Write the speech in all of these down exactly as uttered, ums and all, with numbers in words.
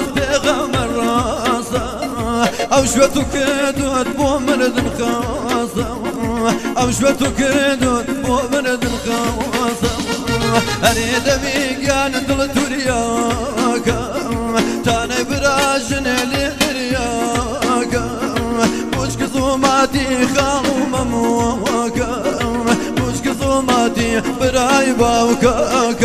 بغمر راسه او شوتو كدود بو مرد خاصه او شوتو كدود بو مرد خاصه اريد بيقان دل ترياك تاني براجن لرياك مشك ظوماتي خالو مموك مشك ظوماتي براي باوكاك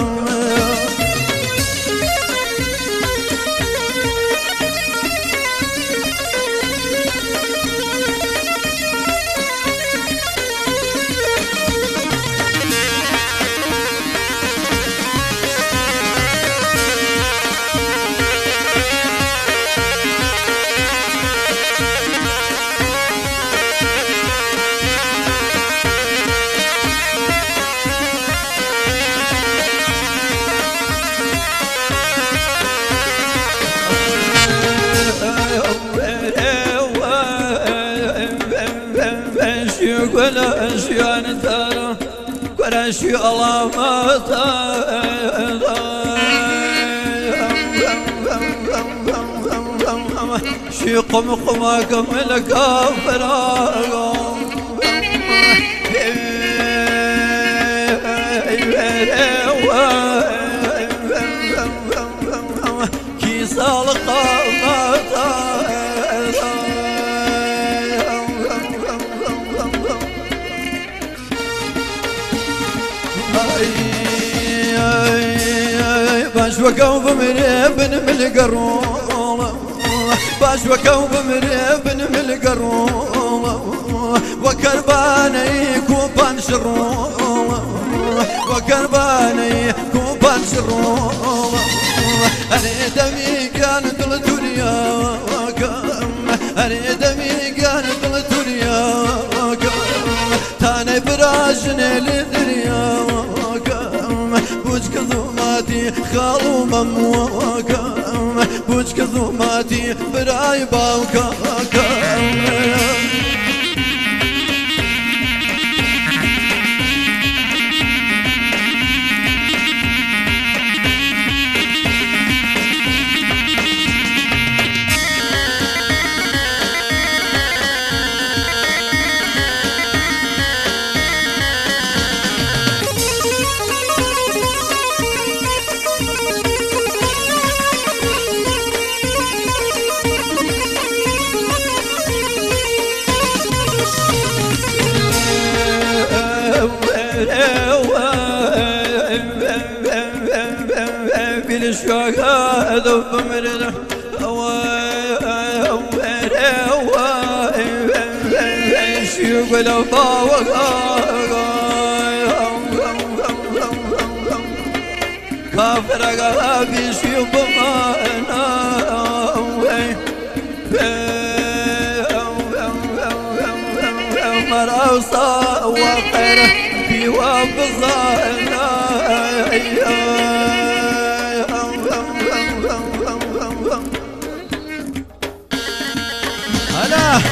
ولا أشياء ترى ولا أشياء الله ما ترى شي قم قماكم الكافر كي صالق ما باش وكوب مريبن من القرولة باش وكوب مريبن من القرولة وكرباني كوبان شرولة وكرباني كوبان شرولة أريد ميقان دل ترياك أريد ميقان دل ترياك تاني براجن لدرياك بوجك ظلماتي خالو مموكا بوجك ظلماتي براي باوكا بالشوق هذا بمرنا شوق الفاوق كافر غابي شوق معنا مراوسا وخير في وابظانا هلا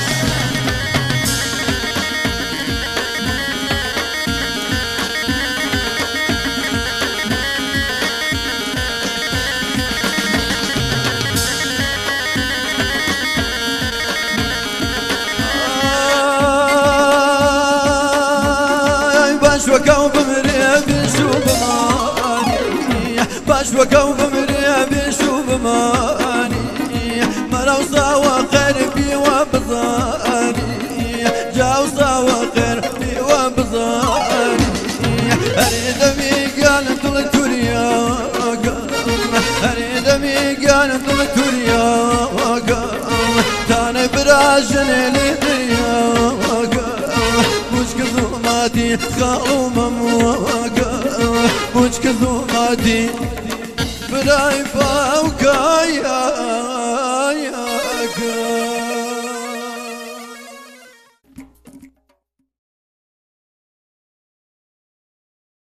باش وكوب مريب شوب ماني باش وكوب مريب شوب ماني مروسا وقربي وبزاني جاوسا وقربي وبزاني أريد ميقان دل ترياك أريد ميقان دل ترياك تاني براجن لدرياك بوجك ظلماتي خالو مموكا بوجك ظلماتي براي باوكا يا